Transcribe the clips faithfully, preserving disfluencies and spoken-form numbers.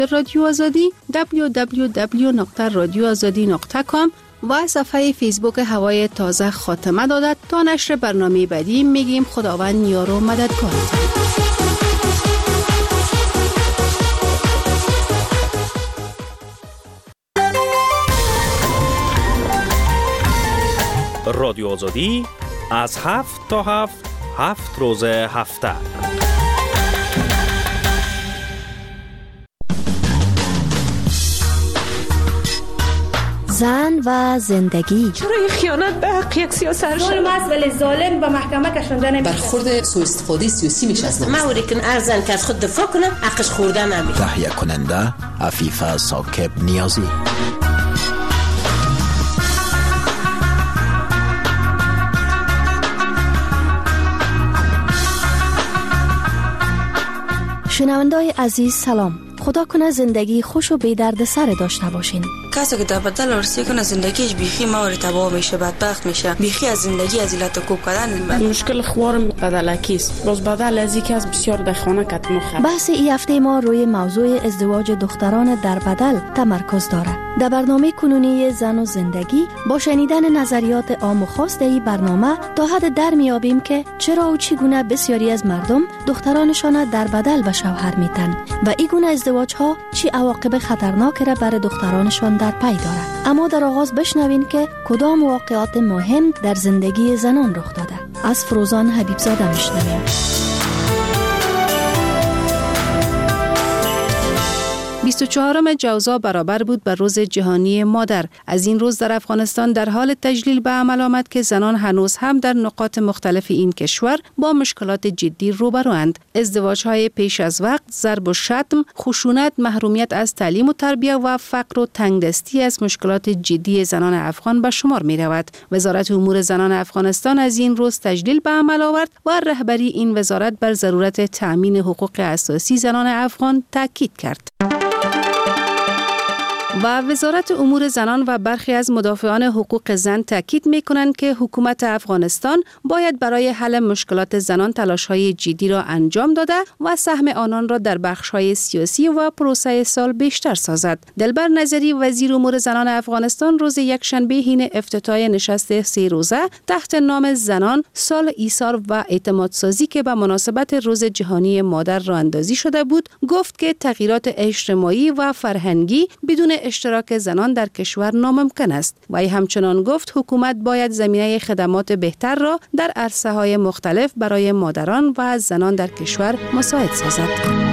رادیو آزادی دبلیو دبلیو دبلیو نقطه رادیو آزادی نقطه کام و صفحه فیسبوک هوای تازه خاتمه دادد. تا نشر برنامه بعدی میگیم خداوند یار و مددکارتان. رادیو آزادی از هفت تا هفت هفت روز هفته. زن و زندگی. چرا این خیانت به حق یک سیاست ظلم است ولی ظالم به محکمه کشانده نمیشه. برخورد سوء استفاده سیاسی میشه از نماز. موری که ارزن که از خود دفاع کنه حقش خوردن نمیشه. تهیه کننده عفیفه ساکب نیازی. شنونده‌های عزیز سلام. خدا کنه زندگی خوش و بی درد سر داشته باشین. کسی که در بدل ارسی کنه زندگیش بیخی موری تباه میشه، بدبخت میشه، بیخی از زندگی از علت کوب کردن. مشکل خوارم بدلکیست. باز بدل از اینکه از بسیار در خانه کت مخه. بحث این هفته ما روی موضوع ازدواج دختران در بدل تمرکز داره. در برنامه کنونی زن و زندگی با شنیدن نظریات عام و خاص در این برنامه تا حد در میابیم که چرا و چگونه بسیاری از مردم دخترانشان در بدل به شوهر میتن و این گونه ازدواج ها چی عواقب خطرناک را برای دخترانشان در پی دارد. اما در آغاز بشنوین که کدام واقعات مهم در زندگی زنان رخ داده. از فروزان حبیب زاده میشنویم. بیست و چهارم جوزا برابر بود به روز جهانی مادر. از این روز در افغانستان در حال تجلیل به عمل آمد که زنان هنوز هم در نقاط مختلف این کشور با مشکلات جدی روبروند. ازدواج‌های پیش از وقت، ضرب و شتم، خشونت، محرومیت از تعلیم و تربیت و فقر و تنگدستی از مشکلات جدی زنان افغان به شمار می رود. وزارت امور زنان افغانستان از این روز تجلیل به عمل آورد و رهبری این وزارت بر ضرورت تأمین حقوق اساسی زنان افغان تاکید کرد. و وزارت امور زنان و برخی از مدافعان حقوق زن تاکید می‌کنند که حکومت افغانستان باید برای حل مشکلات زنان تلاش‌های جدی را انجام داده و سهم آنان را در بخش‌های سیاسی و پروسه سال بیشتر سازد. دلبر نظری وزیر امور زنان افغانستان روز یکشنبه حین افتتاح نشست سه روزه تحت نام زنان سال ایثار و اعتمادسازی که به مناسبت روز جهانی مادر راه اندازی شده بود، گفت که تغییرات اجتماعی و فرهنگی بدون اشتراک زنان در کشور ناممکن است و ای همچنان گفت حکومت باید زمینه خدمات بهتر را در عرصه‌های مختلف برای مادران و زنان در کشور مساعد سازد.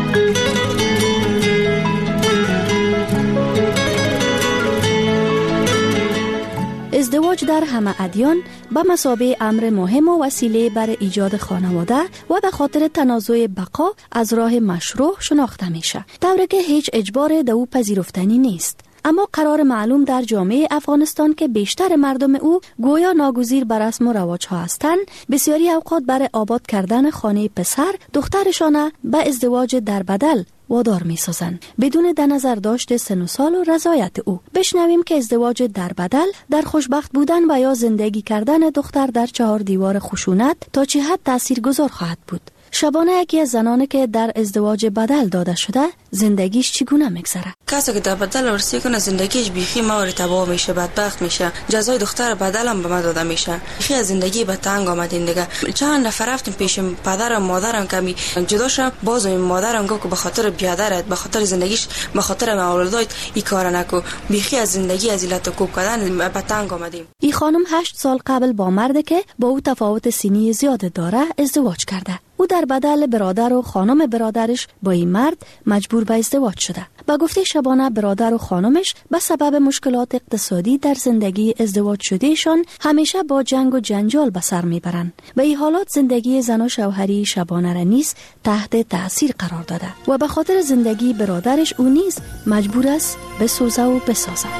ازدواج در همه ادیان به مثابه امر مهم و وسیله برای ایجاد خانواده و به خاطر تنازع بقا از راه مشروع شناخته میشه، طوری که هیچ اجبار در او پذیرفتنی نیست. اما قرار معلوم در جامعه افغانستان که بیشتر مردم او گویا ناگزیر بر رسم و رواج ها هستند، بسیاری اوقات برای آباد کردن خانه پسر دخترشان به ازدواج در بدل وادار می سازن بدون در نظر داشت سن و سال و رضایت او. بشنویم که ازدواج در بدل در خوشبخت بودن و یا زندگی کردن دختر در چهار دیوار خشونت تا چه حد تاثیرگذار خواهد بود. شبانه یکی از زنانی که در ازدواج بدل داده شده زندگیش چگونه میگذره؟ کسی که در بدل ارسی کنه زندگیش بیخی موری تباه میشه، بدبخت میشه. جزای دختر بدل هم به من داده میشه. بیخی از زندگی به تنگ آمدین دیگه. چند نفر رفتیم پیش پدرم مادرم کمی جدا شدم، باز این مادرم گفت که به خاطر بیادرت، به خاطر زندگیش، به خاطر اولادت این کارا نکو. بیخی از زندگی از علت کوب کردن به تنگ آمدیم. این خانم هشت سال قبل با مردی که با او تفاوت سنی زیاد داره ازدواج کرده. او در بدل برادر و خانم برادرش با این مرد مجبور به ازدواج شده. با گفته شبانه برادر و خانمش به سبب مشکلات اقتصادی در زندگی ازدواج شدهشان همیشه با جنگ و جنجال به سر میبرند. به این حالات زندگی زن و شوهری شبانه را نیز تحت تأثیر قرار داده و به خاطر زندگی برادرش او نیز مجبور است بسوزه و بسازه.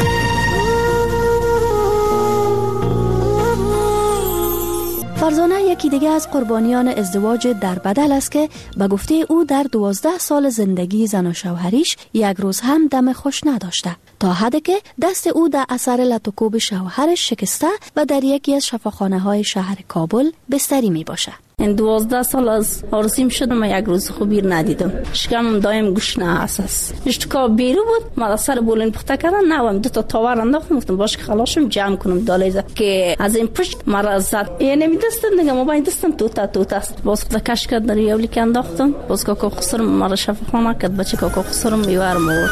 فرزانه یکی دیگه از قربانیان ازدواج در بدل است که به گفته او در دوازده سال زندگی زن و شوهریش یک روز هم دم خوش نداشته، تا حدی که دست او در اثر لطوکوب شوهرش شکسته و در یکی از شفاخانه های شهر کابل بستری می باشه. این دوازده سال از عروسیم شد من یک روز خوبی ندیدم. شکمم دایم گشنه است. اشتکا بیرو بود. ما سر بولین پخته کردن نوام دو تا تاور انداختم گفتم باش که خلاصم جمع کنم دالیزه که از این پشت مرا زد. یعنی میدستم دیگه ما باید دستم توتا توتا است. باز خود کش کرد در یولی که انداختم. باز کاکا خسرم مرا شفاخانه کرد بچه کاکا خسرم میوارم آورد.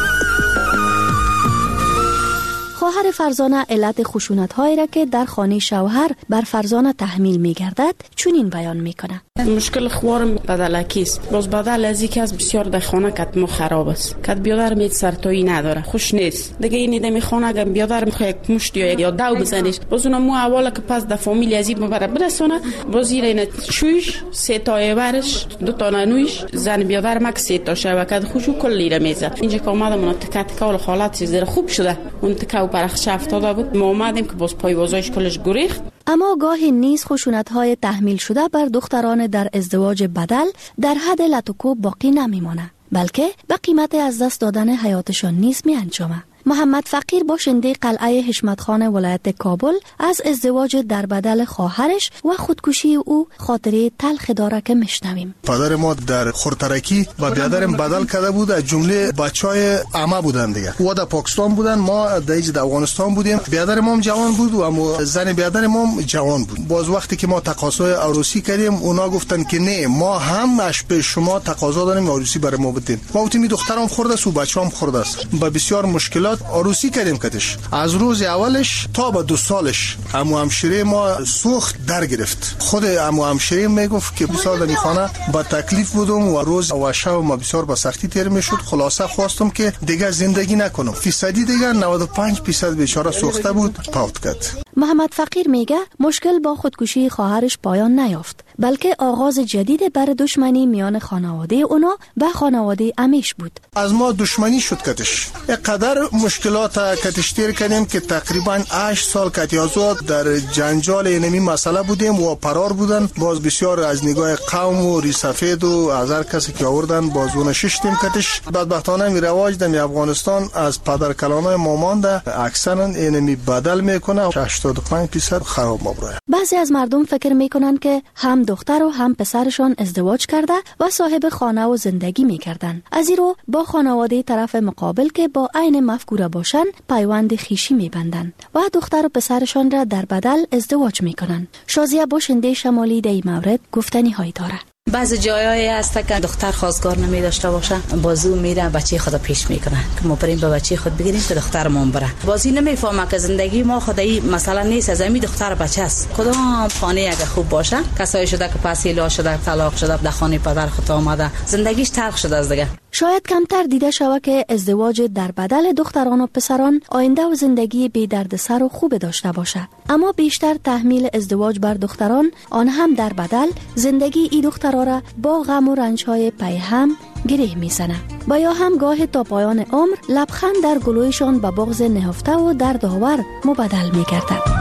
خواهر فرزانه علت خشونت‌هایی را که در خانه شوهر بر فرزانه تحمیل می‌گردد چنین بیان می‌کند. مشکل خوارم بدلکی است. باز بدل از اینکه از بسیار در خانه کتم خراب است. کت بیادر میت سرتایی نداره. خوش نیست. دیگه این دمی خانه اگه بیادر میخواد یک مشت یا یا داو بزنیش. باز اون مو اولا که پس در فامیل ازید مبره برسونه. باز این شویش سه تا ایورش دو تا نانویش زن بیادر مک سه تا شبکت خوشو کلی را میزه. اینجا که اومدم اون تکات کول حالت زیر خوب شده. اون تکاو برخش افتاده بود. ما اومدیم که باز پای وازایش کلش گریخت. اما گاهی نیز خشونت‌های تحمیل شده بر دختران در ازدواج بدل در حد لطکو باقی نمیمانه، بلکه به قیمت از دست دادن حیاتشان نیز می انجامه. محمد فقیر باشنده قلعه حشمت خان ولایت کابل از ازدواج در بدل خواهرش و خودکشی او خاطره تلخ داره که میشنویم. پدر ما در خورترکی و بیادرم بدل کرده بود، از جمله بچهای عمه بودن دیگه. او در پاکستان بودن، ما در افغانستان بودیم. بیادر ما هم جوان بود و اما زن بیادر ما هم جوان بود. باز وقتی که ما تقاضای عروسی کردیم اونا گفتن که نه، ما هم اش به شما تقاضا داریم عروسی برای ما بدین. ما گفتیم دخترم خورده است و بچه‌ام خورده است. با بسیار مشکلات عروسی کردیم کتش. از روز اولش تا به دو سالش عمو همشیره ما سوخت در گرفت. خود عمو همشیره میگفت که بسیار در خانه با تکلیف بودم و روز و شب ما بسیار با سختی تیر میشد. خلاصه خواستم که دیگه زندگی نکنم. فیصدی دیگه نود و پنج درصد بیچاره سوخته بود، پاوت کرد. محمد فقیر میگه مشکل با خودکشی خواهرش پایان نیافت، بلکه آغاز جدید بر دشمنی میان خانواده اونا و خانواده امیش بود. از ما دشمنی شد کتش. اینقدر مشکلات کتش تیر کردیم که تقریبا هشت سال کتیازات در جنجال اینمی مسئله بودیم و پرار بودن. باز بسیار از نگاه قوم و ریسفید و از هر کسی که آوردن باز اون ششتیم کتش. بدبختانه می رواج در افغانستان از پدر کلانای مامانده اکثرا اینمی بدل میکنه. هشتاد و پنج درصد خراب مبراه. بعضی از مردم فکر میکنن که هم دختر و هم پسرشان ازدواج کرده و صاحب خانه و زندگی میکردن. از این رو با خانواده طرف مقابل که با عین مفکوره باشن پیوند خویشی میبندن و دختر و پسرشان را در بدل ازدواج میکنن. شازیه باشنده شمالی در این مورد گفتنی هایی داره. بعضی جایایی هست که دختر خواستگار نمی داشته باشه، بازو میره بچه خود پیش میکنه که ما بریم به بچه خود بگیریم که دخترمون بره. بازی نمیفهمه که زندگی ما خدایی مثلا نیست، از همین دختر بچه است. کدام خانه اگه خوب باشه، کسایی شده که پسیلا شده، طلاق شده، در خانه پدر خود آمده، زندگیش تلخ شده از دیگه. شاید کمتر دیده شود که ازدواج در بدل دختران و پسران آینده و زندگی بی دردسر و خوب داشته باشه، اما بیشتر تحمیل ازدواج بر دختران، آن هم در بدل، زندگی ای دخترها را با غم و رنج‌های پی هم گره میزنه و یا هم گاه تا پایان عمر لبخند در گلویشان به بغض نهفته و دردآور مبدل می‌گردد.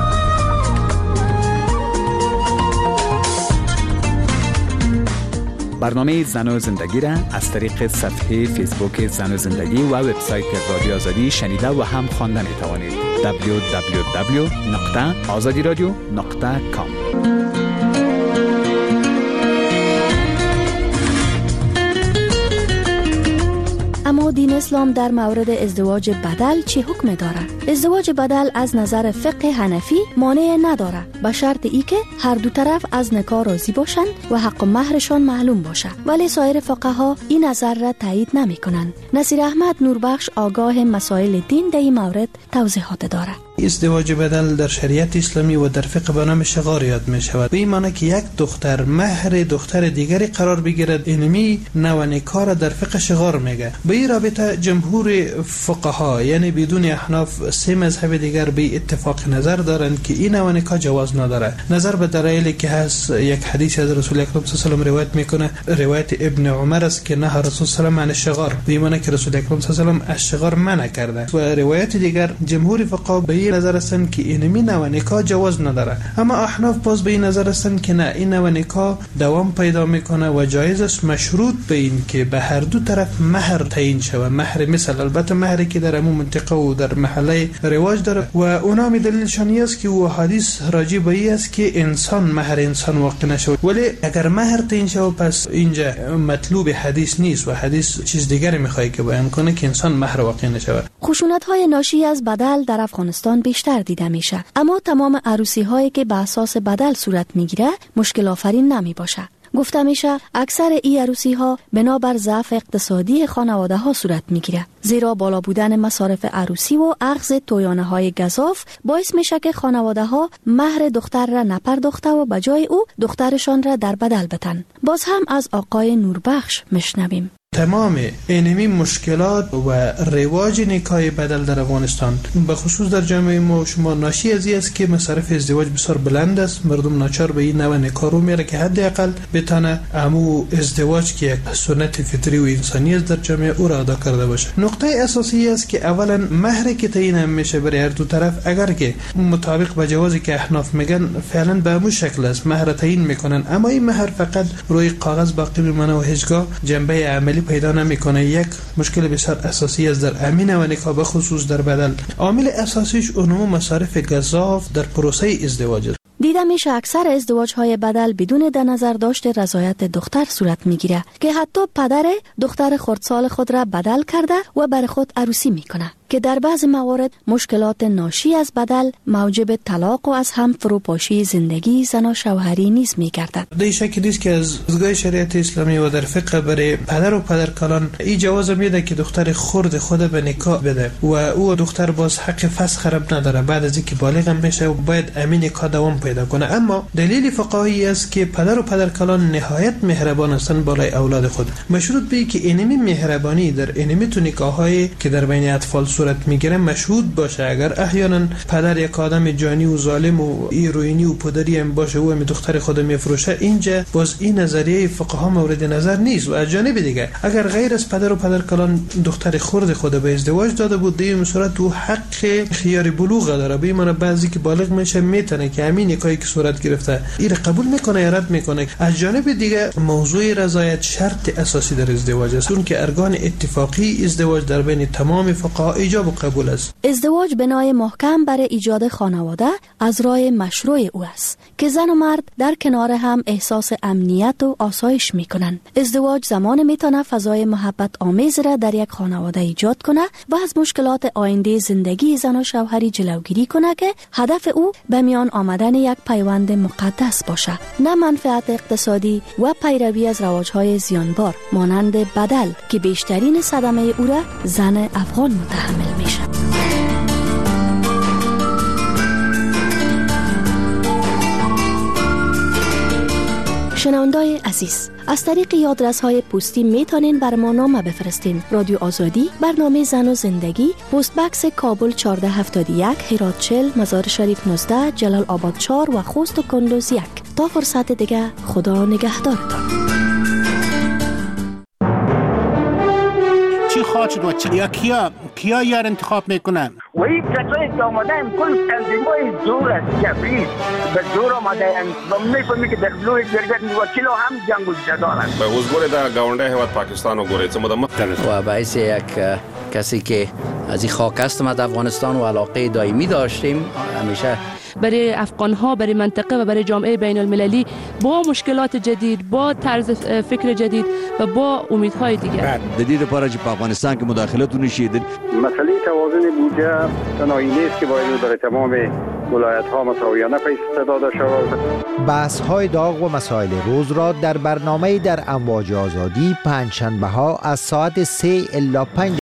برنامه زن و زندگی را از طریق صفحه فیسبوک زن و زندگی و وبسایت رادیو آزادی شنیده و هم خوانده می توانید. دبلیو دبلیو دبلیو نقطه آزادی رادیو نقطه کام. اما دین اسلام در مورد ازدواج بدل چه حکم داره؟ ازدواج بدل از نظر فقه حنفی مانع نداره، به شرط ای که هر دو طرف از نکاح راضی باشند و حق و مهرشان معلوم باشه. ولی سایر فقها این نظر را تایید نمی کنند. نصیر احمد نوربخش آگاه مسائل دین در این مورد توضیحات داره. ازدواج بدل در شریعت اسلامی و در فقه به نام شغار یاد می شود. به این معنی که یک دختر مهر دختر دیگری قرار بگیرد، اینمی نوع نکاح را در فقه شغار میگه. به این رابطه جمهور فقها یعنی بدون احناف سه مذهب دیگر به اتفاق نظر دارند که این نوع نکاح جواز نداره. نظر به دلایلی که هست، یک حدیث از رسول اکرم صلی الله علیه و آله روایت میکنه، روایت ابن عمر است که نه رسول صلی الله علیه و آله شغار، به این معنی که رسول اکرم صلی الله علیه و آله از شغار منع کرده. و روایت دیگر جمهور فقها به این نظر هستند که اینمی نوع نکاح جواز نداره، اما احناف باز به این نظر هستند که نه، این نوع نکاح دوام پیدا میکنه و جایز است مشروط به این که به هر دو طرف مهر تعیین شود. مهر مثل البته مهری که در همون منطقه و در محله رواج داره و اونا می دلیلشان است که او حدیث راجع به این است که انسان مهر انسان واقع نشود، ولی اگر مهر تعیین شود پس اینجا مطلوب حدیث نیست و حدیث چیز دیگری میخواد که بیان کنه که انسان مهر واقع نشود. خشونت‌های ناشی از بدل در افغانستان بیشتر دیده میشه، اما تمام عروسی‌هایی که به اساس بدل صورت میگیره مشکل آفرین نمی باشه. گفته میشه اکثر ای عروسی ها بنابر ضعف اقتصادی خانواده ها صورت میگیره، زیرا بالا بودن مصارف عروسی و اخذ تویانه های گزاف باعث میشه که خانواده ها مهر دختر را نپرداخته و بجای او دخترشان را در بدل بتن. باز هم از آقای نوربخش مشنویم. تمام اینمی مشکلات و رواج نکاح بدل در افغانستان به خصوص در جامعه ما شما ناشی از این است که مصارف ازدواج بسیار بلند است. مردم ناچار به این نوع نکاح رو میره که حداقل بتونه امو ازدواج که یک سنت فطری و انسانی است در جامعه او را ادا کرده باشه. نقطه اساسی است که اولا مهری که تعیین میشه برای هر دو طرف اگر که مطابق با جوازی که احناف میگن فعلا به همون شکل است، مهر تعیین میکنن، اما این مهر فقط روی کاغذ باقی میمونه و هیچگاه جنبه عملی پیدا نمیکنه. یک مشکل بسیار اساسی است در امین و نکاح به خصوص در بدل. عامل اساسیش اونمو مصارف گزاف در پروسه ازدواج است. دیده میشه اکثر ازدواج های بدل بدون در نظر داشت رضایت دختر صورت میگیره که حتی پدر دختر خردسال خود را بدل کرده و بر خود عروسی میکنه که در بعض موارد مشکلات ناشی از بدل موجب طلاق و از هم فروپاشی زندگی زن و شوهری نیز میگردد. در شکلی نیست که از دیدگاه شریعت اسلامی و در فقه برای پدر و پدرکالان این جواز میده که دختر خرد خود به نکاح بده و او دختر باز حق فسخ رب نداره، بعد از اینکه بالغ بشه و باید امین نکاح دوام پیدا کنه. اما دلیل فقهی است که پدر و پدرکالان نهایت مهربان هستند بالای اولاد خود. مشروط به که اینمی مهربانی در اینمی تو نکاحایی که در بین اطفال صورت میگیره مشهود باشه. اگر احیانا پدر یک آدم جانی و ظالم و ایروینی و پدری هم باشه و هم دختر خود میفروشه، اینجا باز این نظریه فقها مورد نظر نیست. و از جانب دیگه اگر غیر از پدر و پدرکالان دختر خرد خود به ازدواج داده بود، در این صورت او حق خیار بلوغ داره. به معنی بعضی که بالغ میشه میتونه که همین نکاحی که صورت گرفته این قبول میکنه یا رد میکنه. از جانب دیگه موضوع رضایت شرط اساسی در ازدواج است، اون که ارکان اتفاقی ازدواج در بین تمام فقها ایجاب و قبول است. ازدواج بنای محکم برای ایجاد خانواده از راه مشروع او است که زن و مرد در کنار هم احساس امنیت و آسایش میکنند. ازدواج زمان میتونه فضای محبت آمیز را در یک خانواده ایجاد کنه و از مشکلات آینده زندگی زن و شوهری جلوگیری کنه که هدف او به میان آمدن یک پیوند مقدس باشه، نه منفعت اقتصادی و پیروی از رواج‌های زیانبار مانند بدل که بیشترین صدمه او را زن افغان متحمل میشه. شنوندای عزیز، از طریق آدرس‌های پستی میتونین بر ما نامه بفرستین. رادیو آزادی، برنامه زن و زندگی، پست بکس کابل چهارده هفتاد و یک، هرات چهل، مزار شریف نوزده، جلال آباد چهار و خوست و کندوز یک. تا فرصت دیگه، خدا نگهدارتان. چی خواهد شد و چی؟ یا کیا کیا یار انتخاب میکنن؟ و این کسایی که آمدن کل تنظیمای زور است، جبریز به زور آمدن و میفهمی که در بلوی جرگت وکیل هم جنگ و جدال است. به حضور در گاونده هواد پاکستان و گوریت مدام و باعث یک کسی که از این خاک است ما در افغانستان و علاقه دائمی داشتیم همیشه برای افغان‌ها، برای منطقه و برای جامعه بین المللی با مشکلات جدید، با طرز فکر جدید و با امیدهای دیگر. دلیل برای که افغانستان که مداخلت نشید. مسئله توازن بودجه تنهایی نیست که باید برای تمام ولایت‌ها مساویانه پیش داده شود. بحث‌های داغ و مسائل روز را در برنامه در امواج آزادی پنجشنبه‌ها از ساعت سه الی پنج